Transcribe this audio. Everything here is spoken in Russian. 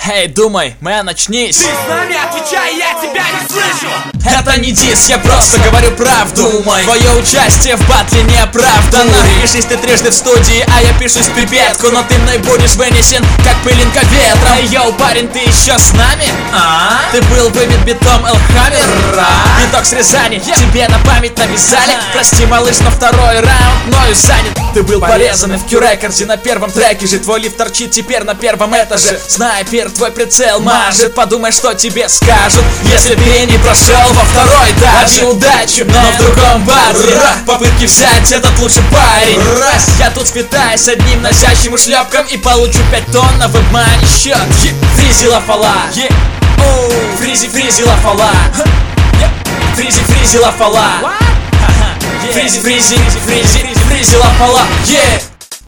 Эй, думай, мэн, очнись. Ты с нами, отвечай, я тебя не слышу. Это не дис, я просто говорю правду. Думай, твое участие в батле не оправдано. Пишись ты трижды в студии, а я пишусь в пипетку. Но ты мной будешь вынесен, как пылинка ветром. Эй, йоу, парень, ты еще с нами? Ты был выбит битом Элхаммер. Биток с Рязани тебе на память навязали. Прости, малыш, но второй раунд мною занят. Ты был порезанный в Q-рекорде на первом треке же. Твой лифт торчит теперь на первом этаже. Снайпер, твой прицел мажет. Подумай, что тебе скажут, если ты не прошел во второй даже. Лови удачу, но в другом батле. Попытки взять этот лучший парень. Я тут спитаюсь с одним носящим ушлепком и получу 5 тонн на вебмане счет. Фризи лафала, фризи лафала, фризи лафала, фризи лафала,